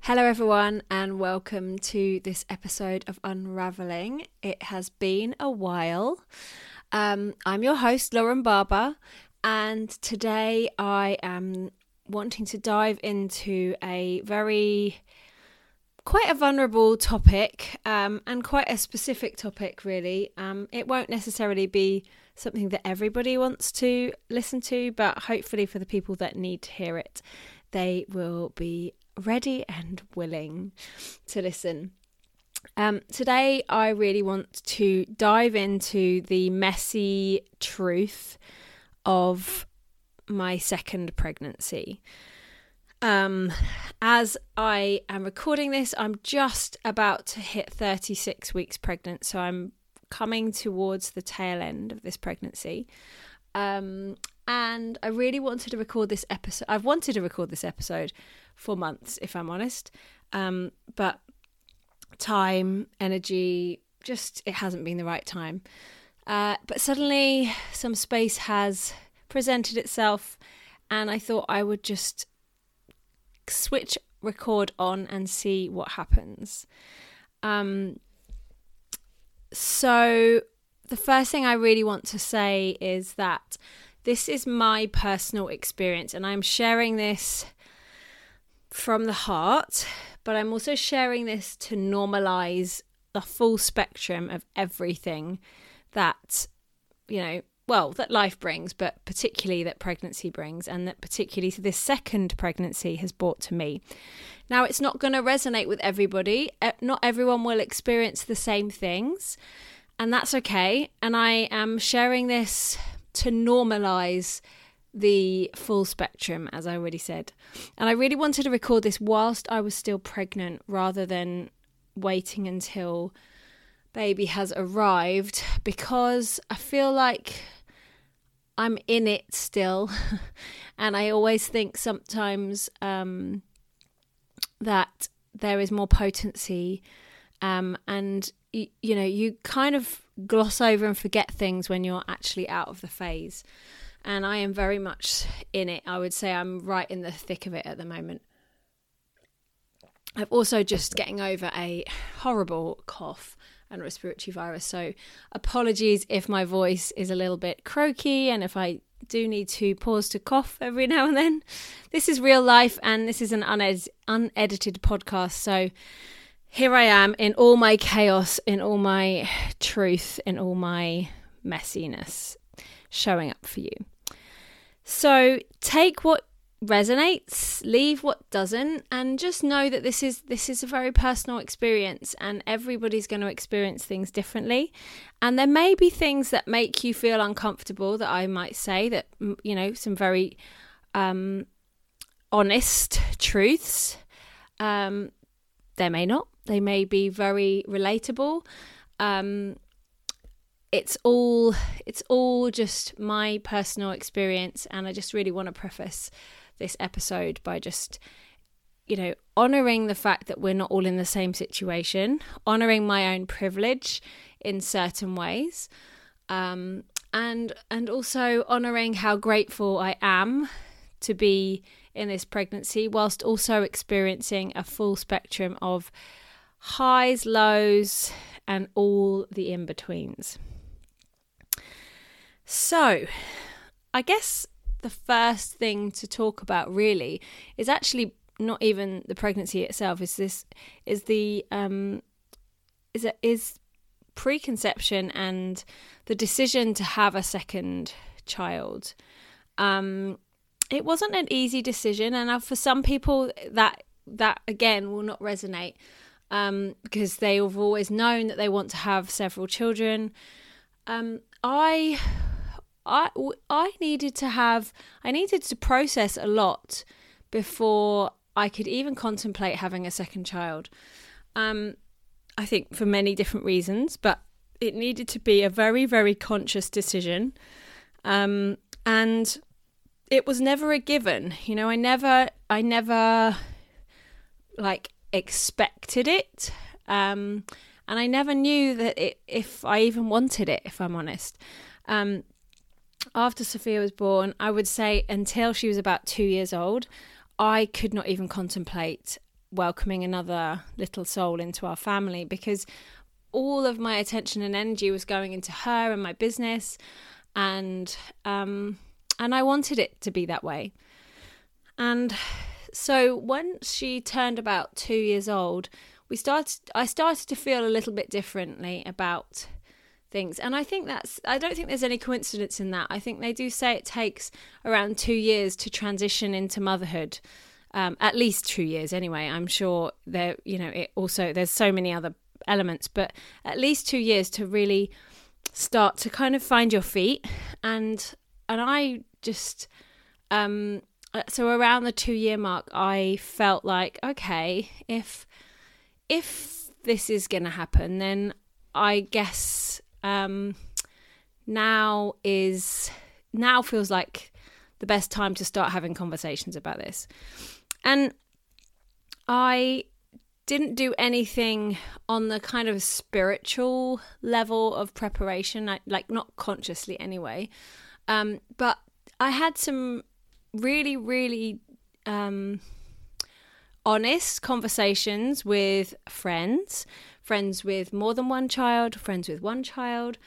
Hello everyone and welcome to this episode of Unraveling. It has been a while. I'm your host Lauren Barber, and today I am wanting to dive into quite a vulnerable topic and quite a specific topic really. It won't necessarily be something that everybody wants to listen to, but hopefully for the people that need to hear it, they will be ready and willing to listen. Today I really want to dive into the messy truth of my second pregnancy. As I am recording this, I'm just about to hit 36 weeks pregnant, so I'm coming towards the tail end of this pregnancy. And I really wanted to record this episode. I've wanted to record this episode for months, if I'm honest. But time, energy, just it hasn't been the right time. But suddenly some space has presented itself, and I thought I would just switch record on and see what happens. So the first thing I really want to say is that this is my personal experience, and I'm sharing this from the heart, but I'm also sharing this to normalize the full spectrum of everything that, that life brings, but particularly that pregnancy brings, and that particularly this second pregnancy has brought to me. Now, it's not going to resonate with everybody. Not everyone will experience the same things, and that's okay. And I am sharing this to normalize the full spectrum, as I already said. And I really wanted to record this whilst I was still pregnant, rather than waiting until baby has arrived, because I feel like I'm in it still. And I always think sometimes that there is more potency, and you kind of gloss over and forget things when you're actually out of the phase. And I am very much in it. I would say I'm right in the thick of it at the moment. I'm also just getting over a horrible cough and respiratory virus. So apologies if my voice is a little bit croaky and if I do need to pause to cough every now and then. This is real life, and this is an unedited podcast. So here I am in all my chaos, in all my truth, in all my messiness, showing up for you. So take what resonates, leave what doesn't, and just know that this is a very personal experience, and everybody's going to experience things differently. And there may be things that make you feel uncomfortable that I might say, that, some very honest truths. There may not. They may be very relatable. It's all just my personal experience, and I just really want to preface this episode by just, honouring the fact that we're not all in the same situation, honouring my own privilege in certain ways, and also honouring how grateful I am to be in this pregnancy, whilst also experiencing a full spectrum of highs, lows, and all the in-betweens. So, I guess the first thing to talk about really is actually not even the pregnancy itself. Is preconception and the decision to have a second child. It wasn't an easy decision, and for some people that again will not resonate, because they have always known that they want to have several children. I needed to process a lot before I could even contemplate having a second child. I think for many different reasons, but it needed to be a very, very conscious decision. And it was never a given. I never expected it. And I never knew that if I even wanted it, if I'm honest. After Sophia was born, I would say until she was about 2 years old, I could not even contemplate welcoming another little soul into our family, because all of my attention and energy was going into her and my business, and I wanted it to be that way. And so once she turned about 2 years old, I started to feel a little bit differently about things. And I don't think there's any coincidence in that. I think they do say it takes around 2 years to transition into motherhood. At least 2 years anyway. I'm sure there's so many other elements, but at least 2 years to really start to kind of find your feet. And I just, so around the 2 year mark, I felt like, okay, if this is going to happen, then I guess now feels like the best time to start having conversations about this. And I didn't do anything on the kind of spiritual level of preparation, like not consciously anyway. But I had some really, really honest conversations with friends with more than one child, friends with one child.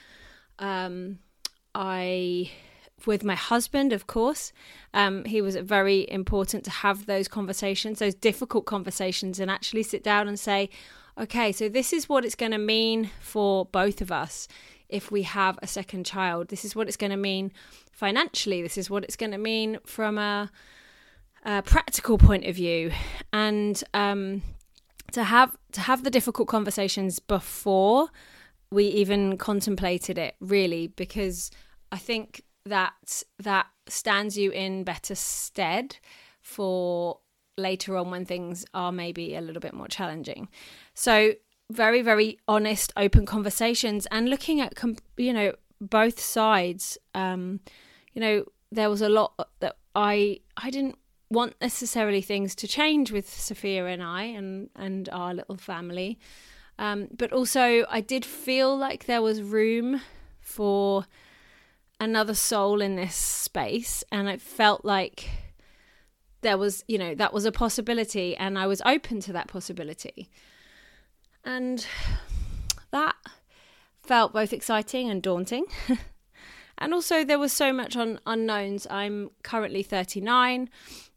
With my husband, of course. He was very important to have those conversations, those difficult conversations, and actually sit down and say, okay, so this is what it's going to mean for both of us if we have a second child. This is what it's going to mean financially. This is what it's going to mean from a practical point of view. And to have the difficult conversations before we even contemplated it, really, because I think that stands you in better stead for later on when things are maybe a little bit more challenging. So very, very honest, open conversations, and looking at both sides. There was a lot that I didn't want necessarily things to change with Sophia and I and our little family, but also I did feel like there was room for another soul in this space, and it felt like there was, that was a possibility, and I was open to that possibility. And that felt both exciting and daunting. And also there was so much unknowns. I'm currently 39.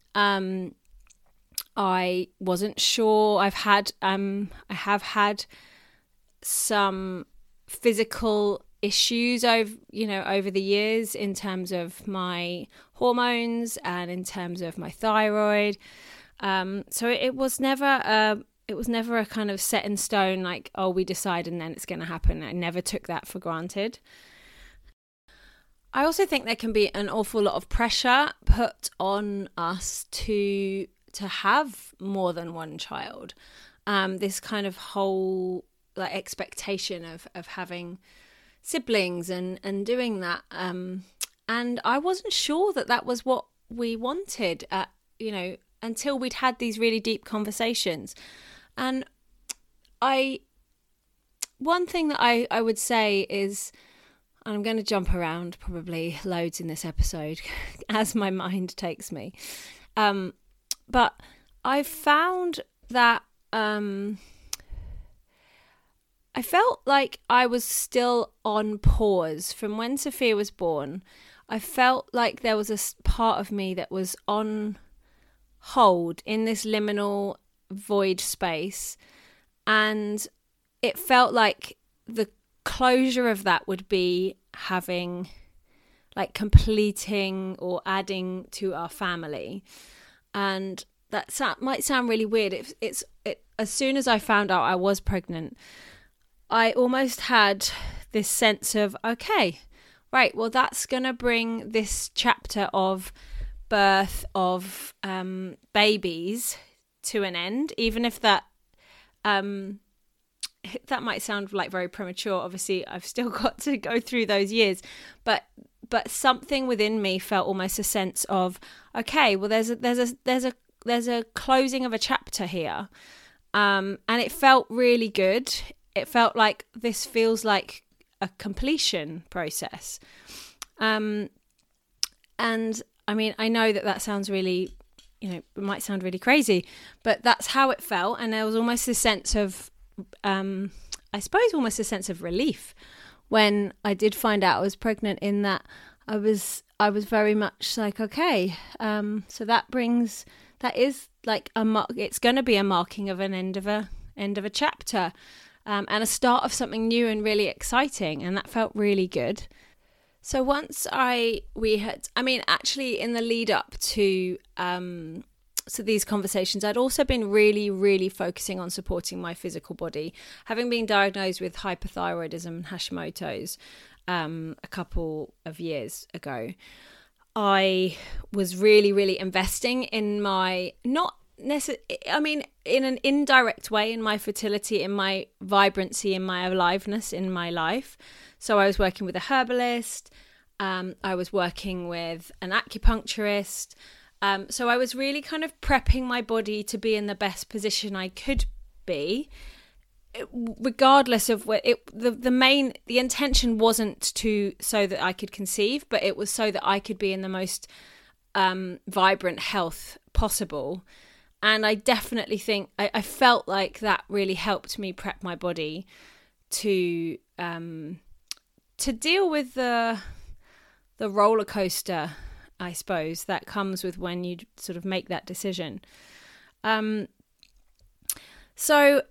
I wasn't sure. I have had some physical issues over the years in terms of my hormones and in terms of my thyroid. So it was never a kind of set in stone, like, oh, we decide and then it's going to happen. I never took that for granted. I also think there can be an awful lot of pressure put on us to have more than one child. This kind of whole expectation of having siblings and doing that. And I wasn't sure that was what we wanted, until we'd had these really deep conversations. And one thing that I would say is, and I'm going to jump around probably loads in this episode as my mind takes me. But I found that I felt like I was still on pause from when Sophia was born. I felt like there was a part of me that was on hold in this liminal void space. And it felt like the closure of that would be having, completing or adding to our family. And that might sound really weird. As soon as I found out I was pregnant, I almost had this sense of, okay, right, well, that's going to bring this chapter of birth of babies to an end, even if that might sound like very premature. Obviously, I've still got to go through those years, but something within me felt almost a sense of, okay, well, there's a closing of a chapter here, and it felt really good. It felt like this feels like a completion process. And I mean, I know that sounds really, it might sound really crazy, but that's how it felt. And there was almost a sense of, I suppose, almost a sense of relief when I did find out I was pregnant, in that I was very much like, okay, so that is like it's going to be a marking of an end of a chapter, and a start of something new and really exciting, and that felt really good. So once actually in the lead up to these conversations, I'd also been really, really focusing on supporting my physical body, having been diagnosed with hypothyroidism and Hashimoto's a couple of years ago. I was really, really investing in my, in an indirect way, in my fertility, in my vibrancy, in my aliveness in my life. So I was working with a herbalist, I was working with an acupuncturist. So I was really kind of prepping my body to be in the best position I could be, regardless of what the intention wasn't so that I could conceive, but it was so that I could be in the most vibrant health possible. And I definitely think I felt like that really helped me prep my body to deal with the roller coaster, I suppose, that comes with when you sort of make that decision. So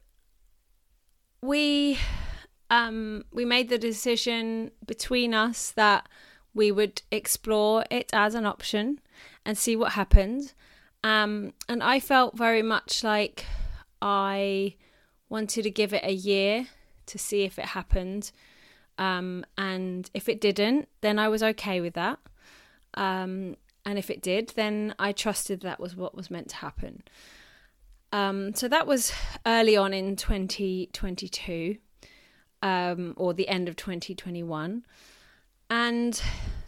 we made the decision between us that we would explore it as an option and see what happened. And I felt very much like I wanted to give it a year to see if it happened. And if it didn't, then I was okay with that. And if it did, then I trusted that was what was meant to happen. So that was early on in 2022, or the end of 2021. And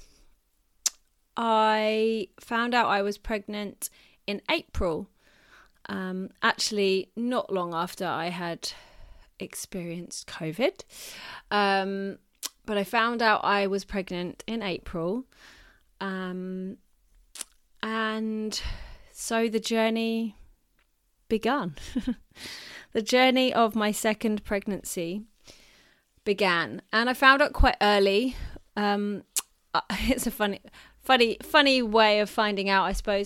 I found out I was pregnant in April, actually not long after I had experienced COVID. But I found out I was pregnant in April. And so the journey began. The journey of my second pregnancy began, and I found out quite early. It's a funny way of finding out, I suppose.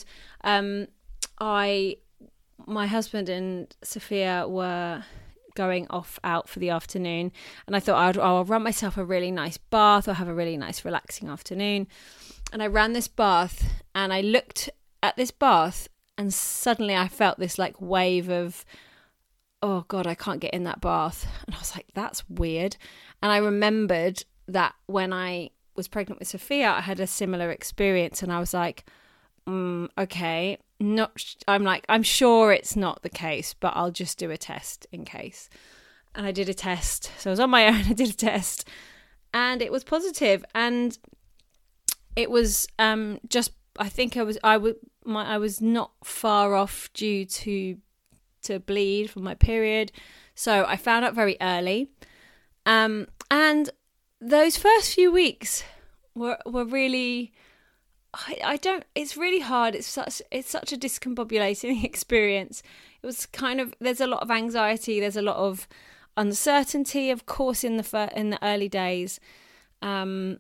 My husband and Sophia were going out for the afternoon, and I thought I'll run myself a really nice bath. I'll have a really nice relaxing afternoon. And I ran this bath, and I looked at this bath, and suddenly I felt this like wave of, oh God, I can't get in that bath. And I was like, that's weird. And I remembered that when I was pregnant with Sophia, I had a similar experience, and I was like, okay, I'm sure it's not the case, but I'll just do a test in case. And I did a test. So I was on my own, I did a test, and it was positive. And it was I think I was not far off due to bleed from my period. So I found out very early. And those first few weeks were really, it's really hard. It's such a discombobulating experience. It was kind of, there's a lot of anxiety. There's a lot of uncertainty, of course, in the early days. And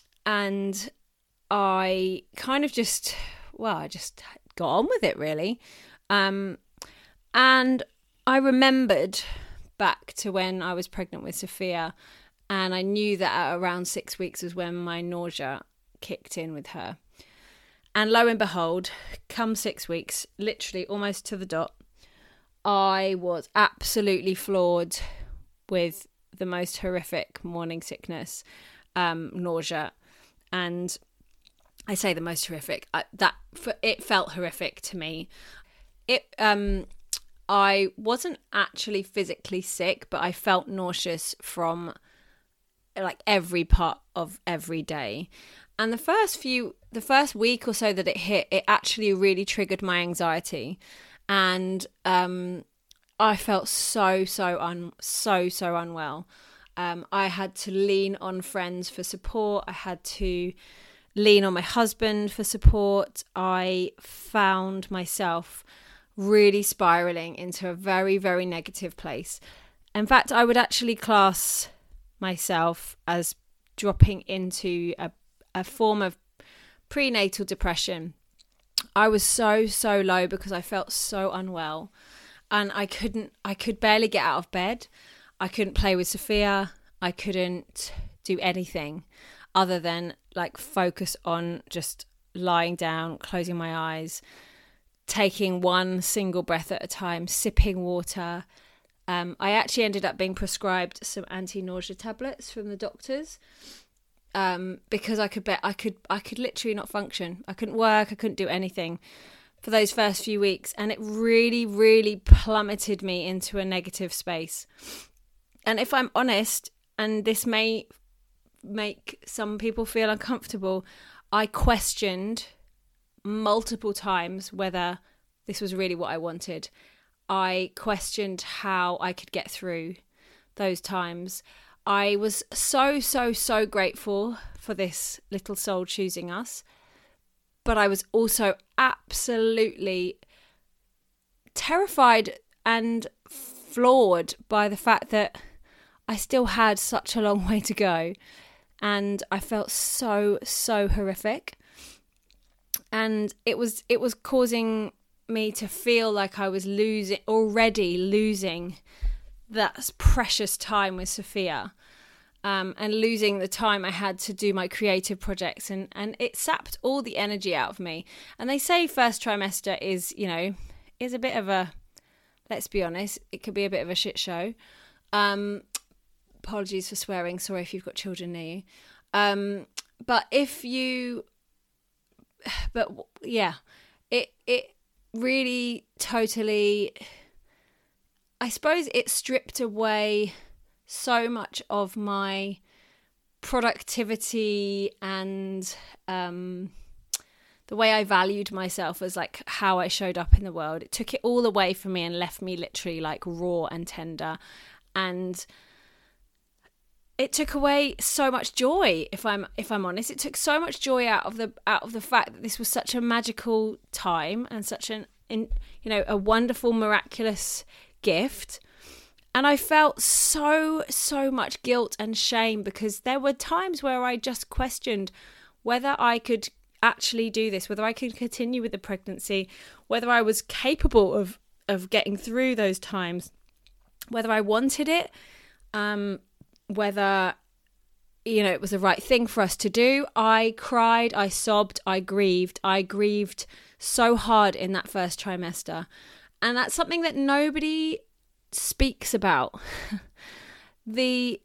I kind of I just got on with it, really. And I remembered back to when I was pregnant with Sophia, and I knew that at around 6 weeks was when my nausea kicked in with her. And lo and behold, come 6 weeks, literally almost to the dot, I was absolutely floored with the most horrific morning sickness, nausea. And I say the most horrific, it felt horrific to me. I wasn't actually physically sick, but I felt nauseous from like every part of every day. And the first week or so that it hit, it actually really triggered my anxiety. And I felt so unwell. I had to lean on friends for support. I had to lean on my husband for support, I found myself really spiraling into a very, very negative place. In fact, I would actually class myself as dropping into a form of prenatal depression. I was so low because I felt so unwell, and I could barely get out of bed. I couldn't play with Sophia. I couldn't do anything other than like focus on just lying down, closing my eyes, taking one single breath at a time, sipping water. I actually ended up being prescribed some anti-nausea tablets from the doctors because I could literally not function. I couldn't work. I couldn't do anything for those first few weeks, and it really, really plummeted me into a negative space. And if I'm honest, and this may make some people feel uncomfortable, I questioned multiple times whether this was really what I wanted. I questioned how I could get through those times. I was so grateful for this little soul choosing us, but I was also absolutely terrified and floored by the fact that I still had such a long way to go, and I felt so horrific, and it was causing me to feel like I was already losing that precious time with Sophia, and losing the time I had to do my creative projects, and it sapped all the energy out of me. And they say first trimester is a bit of a, let's be honest, it could be a bit of a shit show. Apologies for swearing, sorry if you've got children near you. It really totally, I suppose it stripped away so much of my productivity and the way I valued myself as like how I showed up in the world. It took it all away from me and left me literally like raw and tender, and it took away so much joy. If I'm honest, it took so much joy out of the fact that this was such a magical time and such a wonderful, miraculous gift. And I felt so much guilt and shame because there were times where I just questioned whether I could actually do this, whether I could continue with the pregnancy, whether I was capable of getting through those times, whether I wanted it, whether it was the right thing for us to do. I cried, I sobbed, I grieved so hard in that first trimester, and that's something that nobody speaks about. the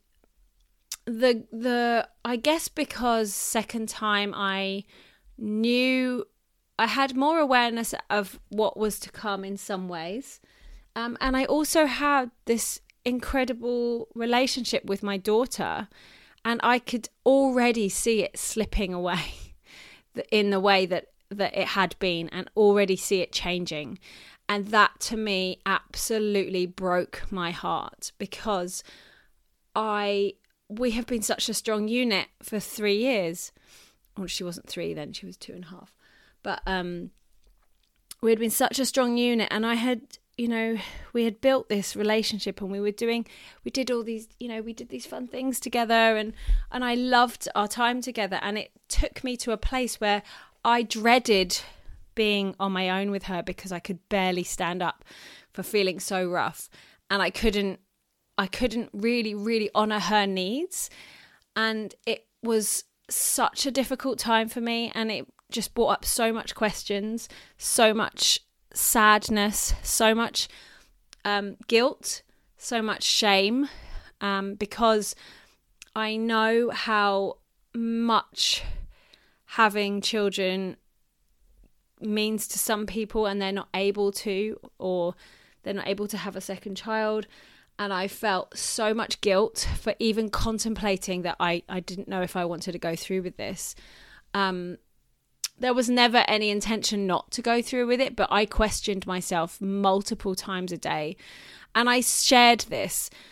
I guess because second time I knew I had more awareness of what was to come in some ways, and I also had this incredible relationship with my daughter, and I could already see it slipping away in the way that it had been, and already see it changing. And that to me absolutely broke my heart, because we have been such a strong unit for 3 years. Well, she wasn't 3 then, she was 2.5, but we had been such a strong unit, and we had built this relationship, and we did all these, we did these fun things together, and I loved our time together. And it took me to a place where I dreaded being on my own with her, because I could barely stand up for feeling so rough, and I couldn't really honor her needs. And it was such a difficult time for me, and it just brought up so much questions, so much sadness, so much guilt, so much shame, because I know how much having children means to some people, and they're not able to, or they're not able to have a second child. And I felt so much guilt for even contemplating that I didn't know if I wanted to go through with this. There was never any intention not to go through with it, but I questioned myself multiple times a day. And I shared this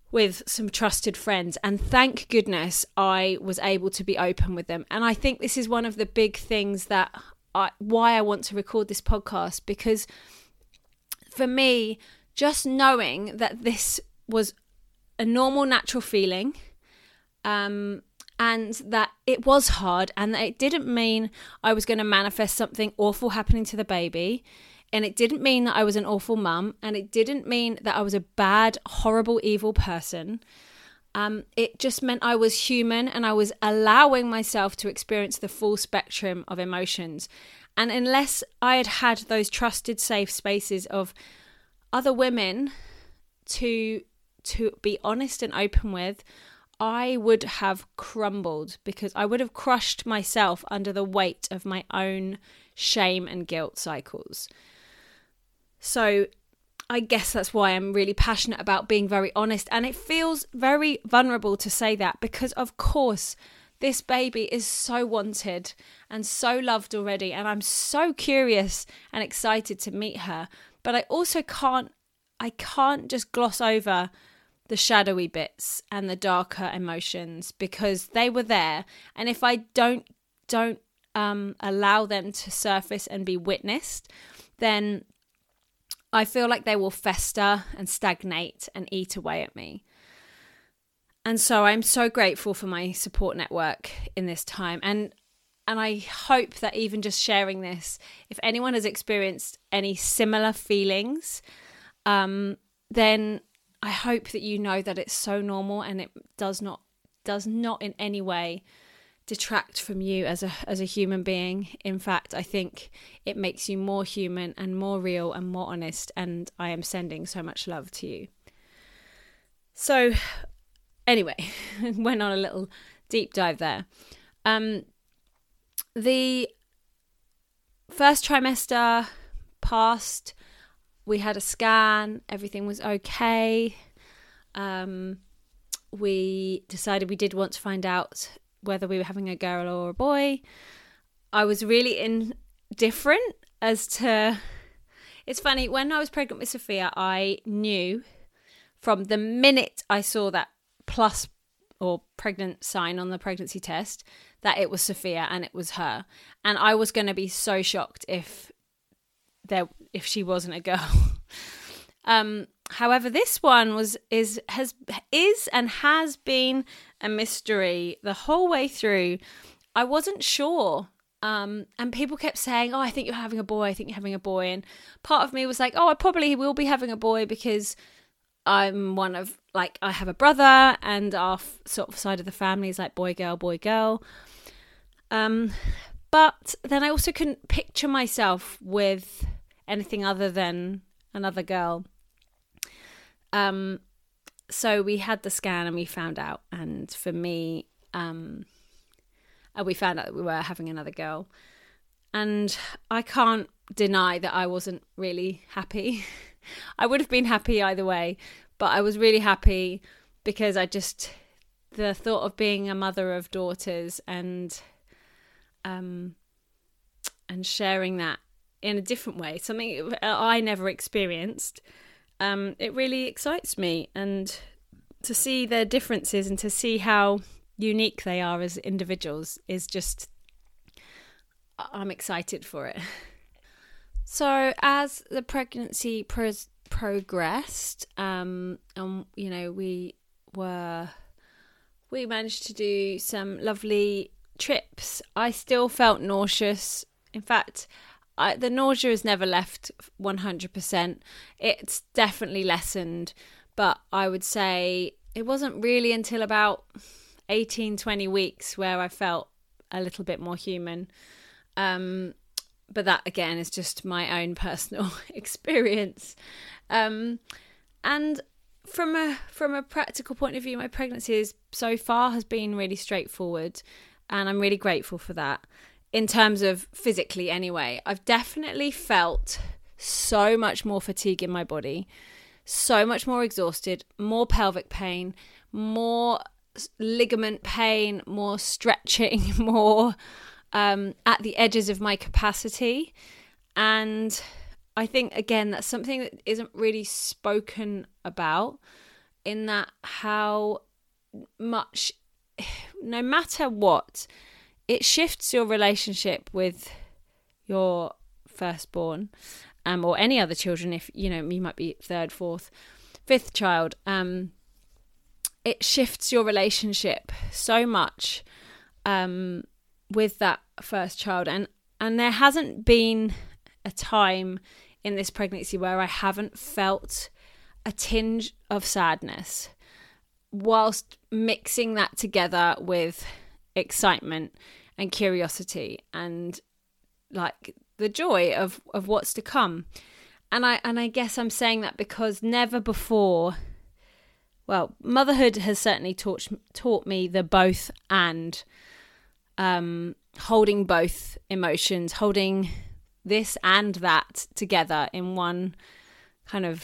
with some trusted friends, and thank goodness I was able to be open with them. And I think this is one of the big things that why I want to record this podcast, because for me, just knowing that this was a normal, natural feeling, and that it was hard, and that it didn't mean I was going to manifest something awful happening to the baby, and it didn't mean that I was an awful mum, and it didn't mean that I was a bad, horrible, evil person. It just meant I was human, and I was allowing myself to experience the full spectrum of emotions. And unless I had had those trusted, safe spaces of other women to be honest and open with, I would have crumbled, because I would have crushed myself under the weight of my own shame and guilt cycles. So I guess that's why I'm really passionate about being very honest. And it feels very vulnerable to say that, because of course this baby is so wanted and so loved already, and I'm so curious and excited to meet her. But I also can't just gloss over the shadowy bits and the darker emotions, because they were there. And if I don't allow them to surface and be witnessed, then I feel like they will fester and stagnate and eat away at me. And so I'm so grateful for my support network in this time. And I hope that even just sharing this, if anyone has experienced any similar feelings, then I hope that you know that it's so normal, and it does not in any way detract from you as a human being. In fact, I think it makes you more human and more real and more honest, and I am sending so much love to you. So anyway, went on a little deep dive there. The first trimester passed. We had a scan. Everything was okay. We decided we did want to find out whether we were having a girl or a boy. I was really indifferent as to... It's funny, when I was pregnant with Sophia, I knew from the minute I saw that plus or pregnant sign on the pregnancy test that it was Sophia and it was her. And I was going to be so shocked if she wasn't a girl. However, this one is and has been a mystery the whole way through. I wasn't sure. And people kept saying, "Oh, I think you're having a boy. I think you're having a boy." And part of me was like, "Oh, I probably will be having a boy, because I'm one of, like, I have a brother, and our sort of side of the family is like boy, girl, boy, girl." But then I also couldn't picture myself with anything other than another girl. So we had the scan and we found out, and for me, we found out that we were having another girl, and I can't deny that I wasn't really happy. I would have been happy either way, but I was really happy because the thought of being a mother of daughters and sharing that in a different way, something I never experienced, it really excites me, and to see their differences and to see how unique they are as individuals is just, I'm excited for it. So as the pregnancy progressed, we managed to do some lovely trips. I still felt nauseous. In fact, the nausea has never left 100%. It's definitely lessened, but I would say it wasn't really until about 18-20 weeks where I felt a little bit more human. But that, again, is just my own personal experience. And from a practical point of view, my pregnancy so far has been really straightforward, and I'm really grateful for that. In terms of physically anyway, I've definitely felt so much more fatigue in my body, so much more exhausted, more pelvic pain, more ligament pain, more stretching, more at the edges of my capacity. And I think, again, that's something that isn't really spoken about in that how much, no matter what, it shifts your relationship with your firstborn, or any other children. If you might be third, fourth, fifth child, it shifts your relationship so much with that first child. And there hasn't been a time in this pregnancy where I haven't felt a tinge of sadness, whilst mixing that together with excitement and curiosity and like the joy of what's to come. And I guess I'm saying that because never before, well, motherhood has certainly taught me the both and, holding both emotions, holding this and that together in one kind of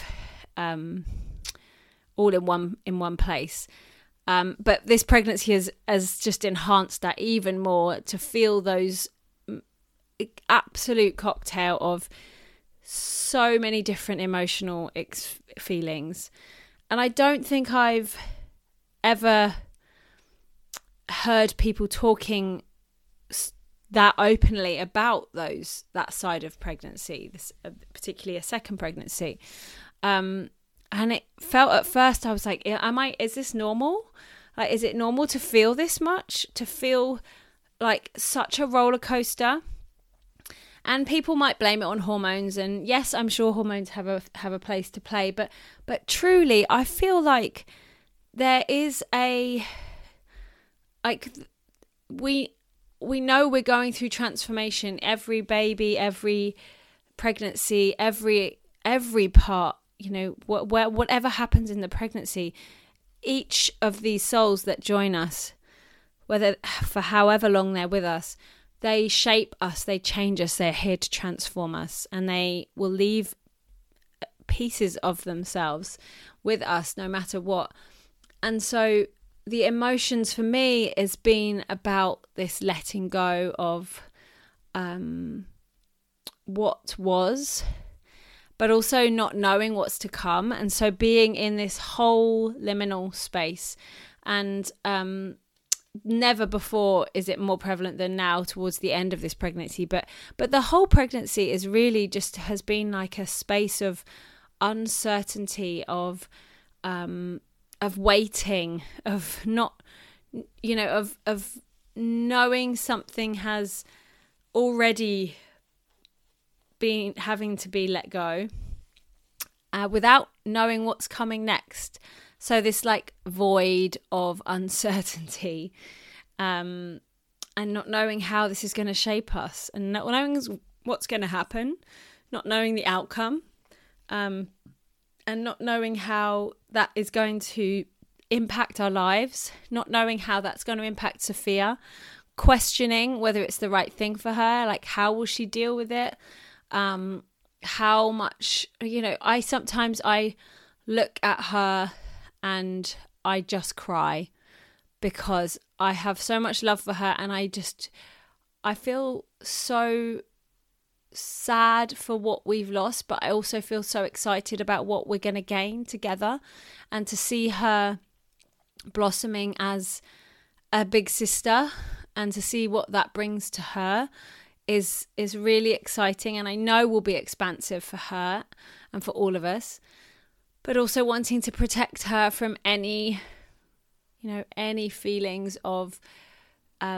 all in one place. But this pregnancy has just enhanced that even more, to feel those absolute cocktail of so many different emotional feelings. And I don't think I've ever heard people talking that openly about that side of pregnancy, particularly a second pregnancy. And it felt at first, I was like, is this normal? Like, is it normal to feel this much? To feel like such a roller coaster? And people might blame it on hormones, and yes, I'm sure hormones have a place to play, but truly, I feel like there is we know we're going through transformation. Every baby, every pregnancy, every part, whatever happens in the pregnancy, each of these souls that join us, whether for however long they're with us, they shape us, they change us, they're here to transform us, and they will leave pieces of themselves with us no matter what. And so the emotions for me has been about this letting go of what was, but also not knowing what's to come. And so being in this whole liminal space, and never before is it more prevalent than now towards the end of this pregnancy. But the whole pregnancy is really just has been like a space of uncertainty, of waiting, of not, of knowing something has already been having to be let go, without knowing what's coming next. So this like void of uncertainty, and not knowing how this is going to shape us, and not knowing what's going to happen, not knowing the outcome, and not knowing how that is going to impact our lives, not knowing how that's going to impact Sophia, questioning whether it's the right thing for her, like how will she deal with it, how much, I look at her and I just cry because I have so much love for her, and I feel so sad for what we've lost, but I also feel so excited about what we're going to gain together, and to see her blossoming as a big sister and to see what that brings to her is really exciting, and I know will be expansive for her and for all of us. But also wanting to protect her from any feelings of I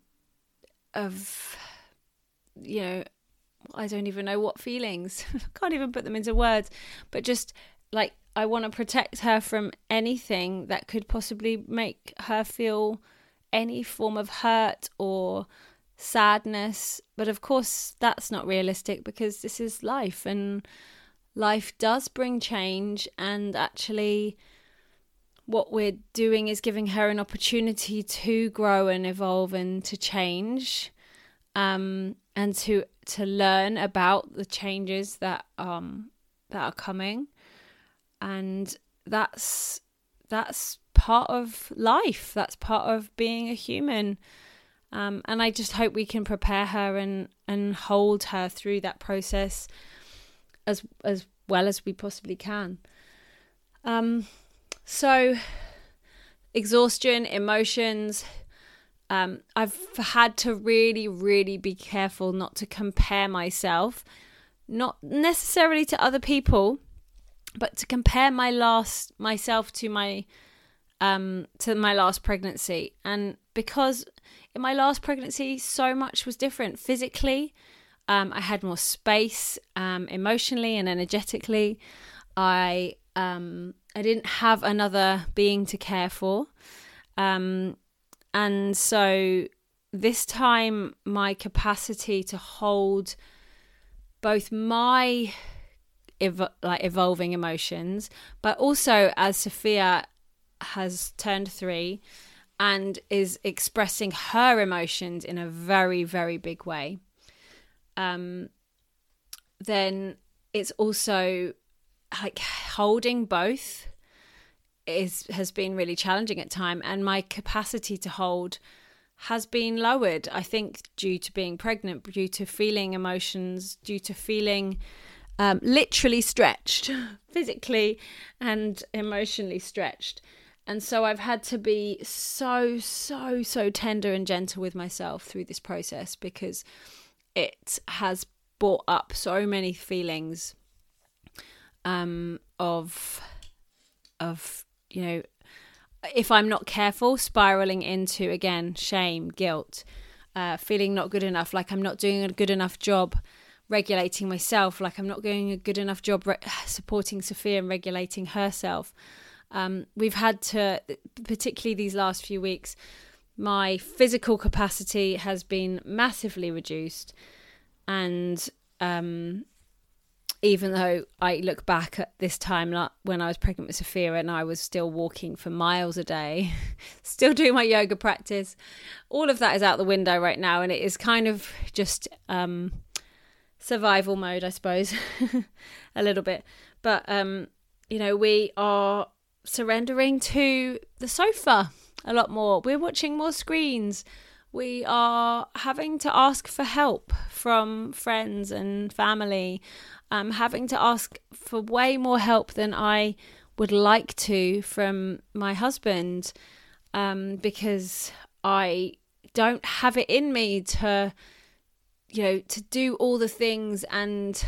don't even know what feelings. I can't even put them into words. But just like, I want to protect her from anything that could possibly make her feel any form of hurt or sadness. But of course, that's not realistic, because this is life, and life does bring change, and actually what we're doing is giving her an opportunity to grow and evolve and to change, and to learn about the changes that are coming. And that's part of life, that's part of being a human, and I just hope we can prepare her and hold her through that process as well as we possibly can. So exhaustion, emotions. I've had to really, really be careful not to compare myself, not necessarily to other people, but to compare myself to my last pregnancy. And because in my last pregnancy, so much was different physically. I had more space, emotionally and energetically. I didn't have another being to care for. And so this time, my capacity to hold both my evolving emotions, but also as Sophia has turned 3 and is expressing her emotions in a very, very big way, then it's also like holding both has been really challenging at time, and my capacity to hold has been lowered, I think, due to being pregnant, due to feeling emotions, due to feeling literally stretched, physically and emotionally stretched. And so I've had to be so tender and gentle with myself through this process, because it has brought up so many feelings of if I'm not careful, spiraling into, again, shame, guilt, feeling not good enough, like I'm not doing a good enough job regulating myself, like I'm not doing a good enough job supporting Sophia and regulating herself. We've had to, particularly these last few weeks, my physical capacity has been massively reduced. And even though I look back at this time, like when I was pregnant with Sophia and I was still walking for miles a day, still doing my yoga practice, all of that is out the window right now. And it is kind of just survival mode, I suppose, a little bit. But, we are surrendering to the sofa a lot more. We're watching more screens. We are having to ask for help from friends and family. Having to ask for way more help than I would like to from my husband, because I don't have it in me to do all the things and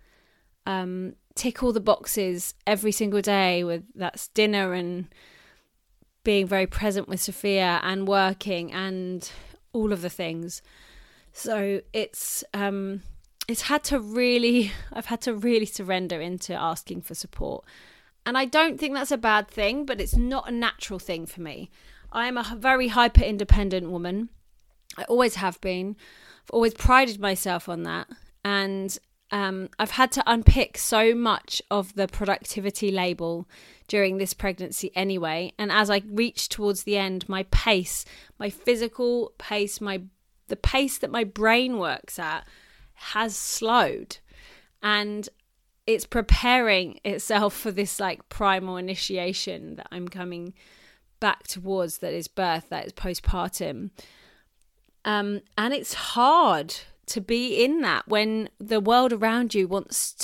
tick all the boxes every single day. That's dinner and being very present with Sophia and working and all of the things. So I've had to really surrender into asking for support. And I don't think that's a bad thing, but it's not a natural thing for me. I am a very hyper independent woman. I always have been. I've always prided myself on that. And I've had to unpick so much of the productivity label during this pregnancy anyway. And as I reach towards the end, my pace, my physical pace, the pace that my brain works at has slowed, and it's preparing itself for this like primal initiation that I'm coming back towards, that is birth, that is postpartum. And it's hard to be in that when the world around you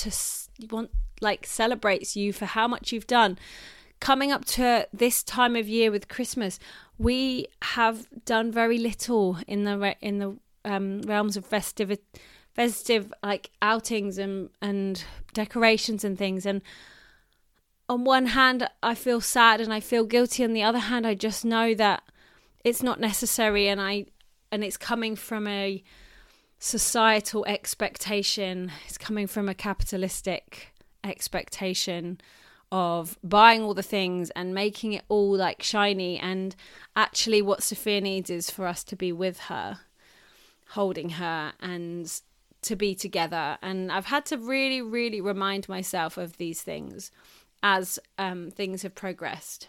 celebrates you for how much you've done. Coming up to this time of year with Christmas, we have done very little in the realms of festive like outings and decorations and things. And on one hand, I feel sad and I feel guilty. On the other hand, I just know that it's not necessary, and it's coming from a societal expectation. It's coming from a capitalistic expectation of buying all the things and making it all like shiny. And actually what Sophia needs is for us to be with her, holding her, and to be together. And I've had to really, really remind myself of these things as things have progressed.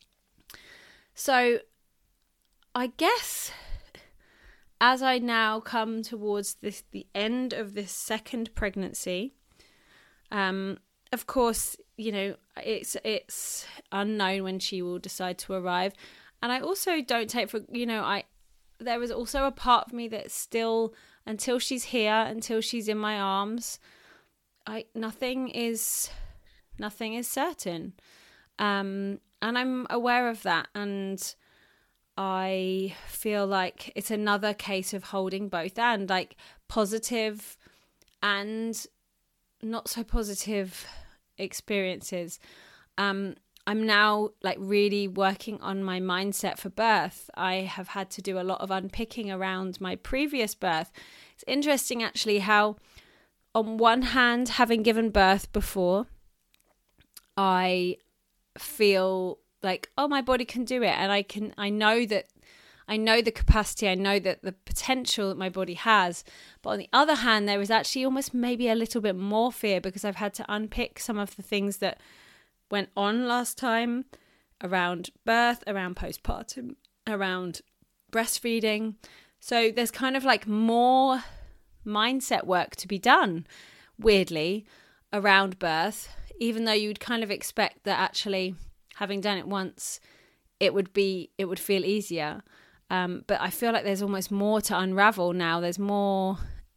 So I guess as I now come towards the end of this second pregnancy, of course, it's unknown when she will decide to arrive. And I also don't take for, there is also a part of me that's still, until she's here, until she's in my arms, nothing is certain. I'm aware of that, and I feel like it's another case of holding both, and like positive and not so positive experiences. I'm now like really working on my mindset for birth. I have had to do a lot of unpicking around my previous birth. It's interesting actually how, on one hand, having given birth before, I feel like, oh, my body can do it, and I know the capacity, I know that the potential that my body has. But on the other hand, there is actually almost maybe a little bit more fear, because I've had to unpick some of the things that went on last time around birth, around postpartum, around breastfeeding. So there's kind of like more mindset work to be done, weirdly, around birth, even though you'd kind of expect that actually, having done it once, it would feel easier. But I feel like there's almost more to unravel now. There's more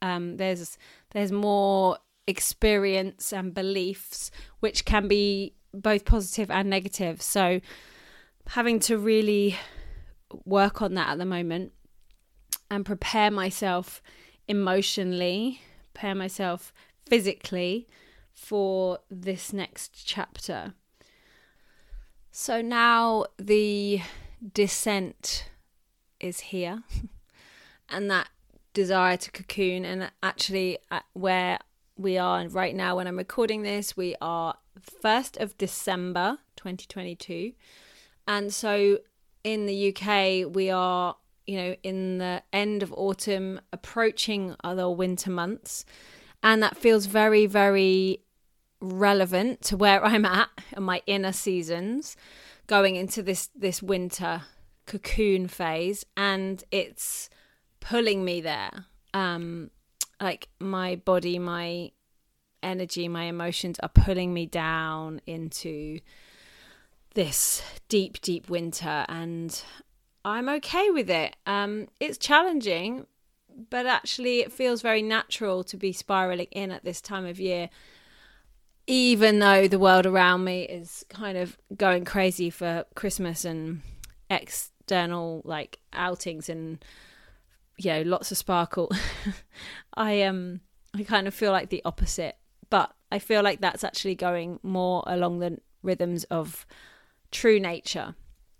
more experience and beliefs, which can be both positive and negative. So having to really work on that at the moment and prepare myself emotionally, prepare myself physically for this next chapter. So now the descent is here, and that desire to cocoon, and actually where we are right now when I'm recording this, we are 1st of December 2022, and so in the UK we are, in the end of autumn, approaching other winter months, and that feels very, very relevant to where I'm at in my inner seasons, going into this winter cocoon phase, and it's pulling me there. Like my body, my energy, my emotions are pulling me down into this deep, deep winter, and I'm okay with it. It's challenging, but actually it feels very natural to be spiraling in at this time of year, even though the world around me is kind of going crazy for Christmas and external like outings and lots of sparkle. I kind of feel like the opposite, but I feel like that's actually going more along the rhythms of true nature.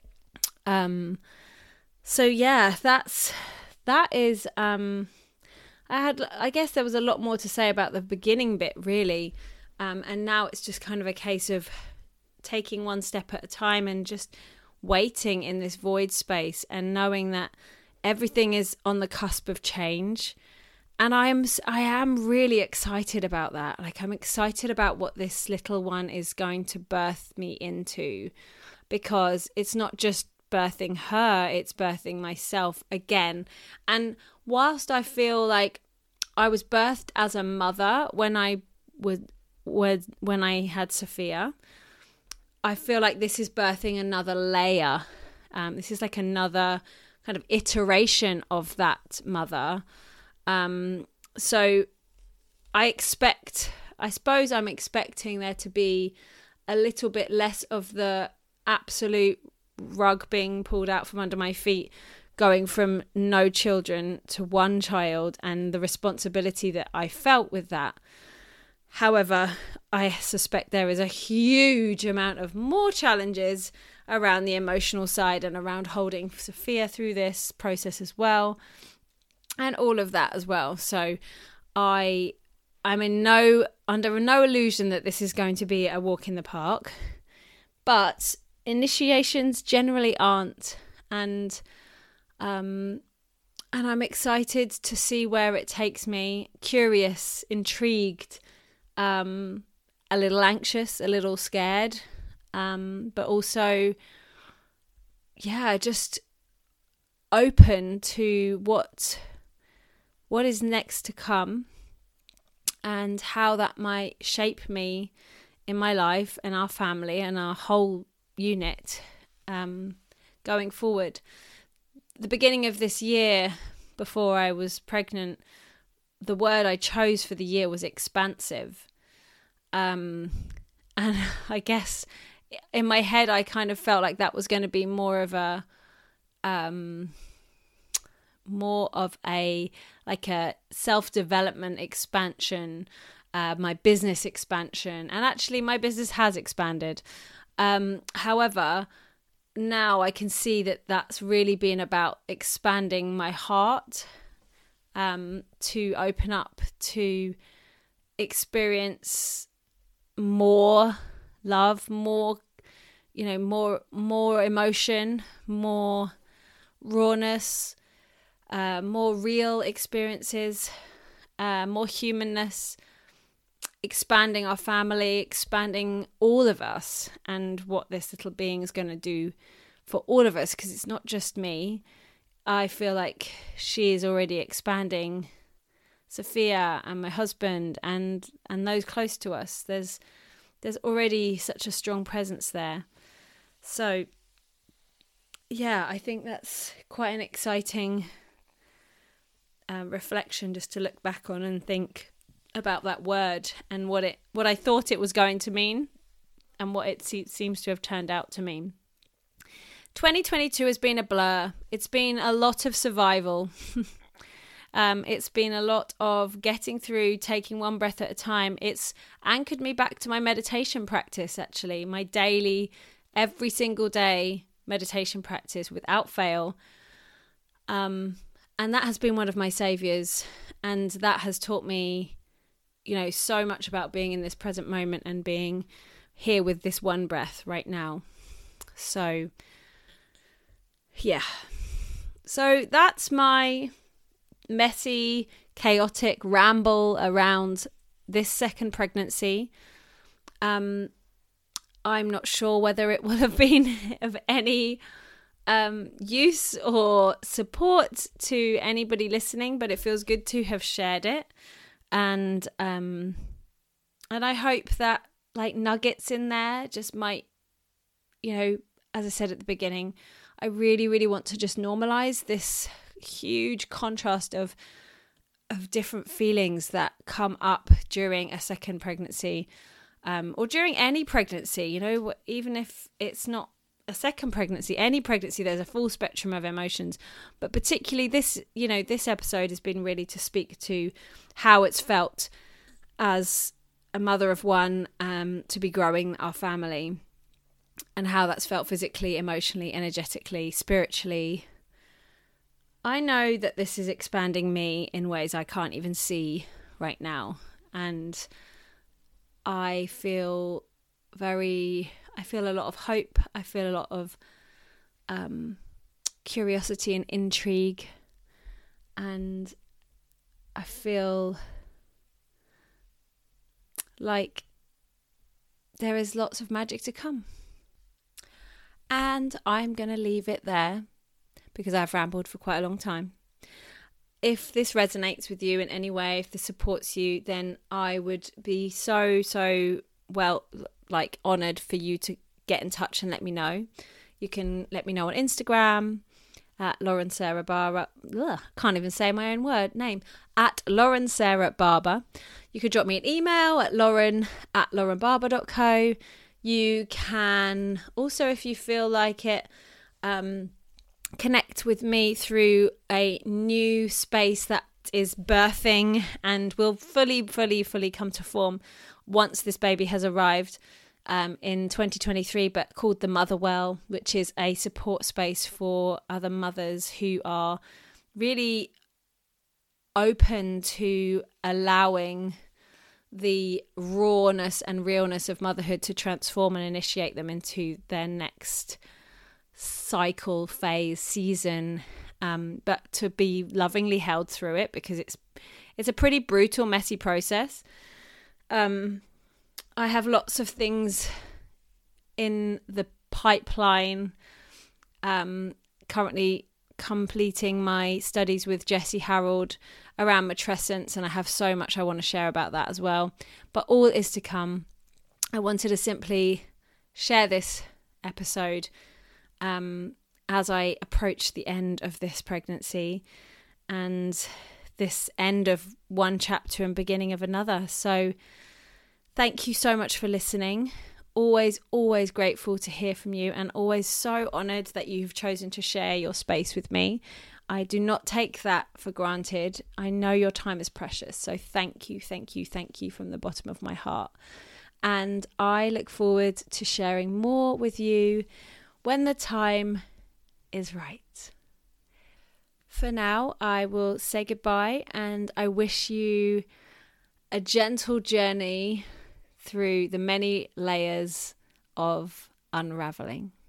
So yeah, that is I guess there was a lot more to say about the beginning bit, really. And now it's just kind of a case of taking one step at a time and just waiting in this void space and knowing that everything is on the cusp of change. And I am really excited about that. Like, I'm excited about what this little one is going to birth me into, because it's not just birthing her, it's birthing myself again. And whilst I feel like I was birthed as a mother when I had Sophia, I feel like this is birthing another layer. This is like another kind of iteration of that mother. So I suppose I'm expecting there to be a little bit less of the absolute rug being pulled out from under my feet, going from no children to one child, and the responsibility that I felt with that. However, I suspect there is a huge amount of more challenges around the emotional side and around holding Sophia through this process as well, and all of that as well. So I'm under no illusion that this is going to be a walk in the park, but initiations generally aren't, and I'm excited to see where it takes me. Curious, intrigued, a little anxious, a little scared, but also, just open to what is next to come and how that might shape me in my life and our family and our whole unit going forward. The beginning of this year, before I was pregnant, the word I chose for the year was expansive. And I guess in my head, I kind of felt like that was going to be more of a like a self-development expansion, my business expansion. And actually my business has expanded. However, now I can see that that's really been about expanding my heart, to open up, to experience more love, more, more emotion, more rawness, more real experiences, more humanness, expanding our family, expanding all of us, and what this little being is going to do for all of us, because it's not just me. I feel like she is already expanding Sophia and my husband and those close to us. There's already such a strong presence there. So yeah, I think that's quite an exciting reflection, just to look back on and think about that word and what I thought it was going to mean and what it seems to have turned out to mean. 2022 has been a blur. It's been a lot of survival. It's been a lot of getting through, taking one breath at a time. It's anchored me back to my meditation practice, actually, my daily, every single day meditation practice without fail. And that has been one of my saviors. And that has taught me, so much about being in this present moment and being here with this one breath right now. So, yeah. So that's my messy, chaotic ramble around this second pregnancy. I'm not sure whether it will have been of any use or support to anybody listening, but it feels good to have shared it. And I hope that like nuggets in there just might, as I said at the beginning, I really, really want to just normalize this huge contrast of different feelings that come up during a second pregnancy, or during any pregnancy, even if it's not a second pregnancy, any pregnancy, there's a full spectrum of emotions. But particularly this episode has been really to speak to how it's felt as a mother of one, to be growing our family, and how that's felt physically, emotionally, energetically, spiritually. I know that this is expanding me in ways I can't even see right now. And I feel a lot of hope. I feel a lot of curiosity and intrigue. And I feel like there is lots of magic to come. And I'm going to leave it there, because I've rambled for quite a long time. If this resonates with you in any way, if this supports you, then I would be so honoured for you to get in touch and let me know. You can let me know on Instagram at Lauren Sarah Barber. Can't even say my own name. At Lauren Sarah Barber. You could drop me an email at lauren@laurenbarber.co. You can also, if you feel like it, connect with me through a new space that is birthing and will fully come to form once this baby has arrived in 2023, but called the Motherwell, which is a support space for other mothers who are really open to allowing the rawness and realness of motherhood to transform and initiate them into their next cycle, phase, season, but to be lovingly held through it, because it's a pretty brutal, messy process. I have lots of things in the pipeline, currently completing my studies with Jessie Harold around matrescence, and I have so much I want to share about that as well, but all is to come. I wanted to simply share this episode as I approach the end of this pregnancy and this end of one chapter and beginning of another. So thank you so much for listening. always, always grateful to hear from you, and always so honoured that you've chosen to share your space with me. I do not take that for granted. I know your time is precious. So thank you, thank you, thank you from the bottom of my heart. And I look forward to sharing more with you when the time is right. For now, I will say goodbye, and I wish you a gentle journey through the many layers of unraveling.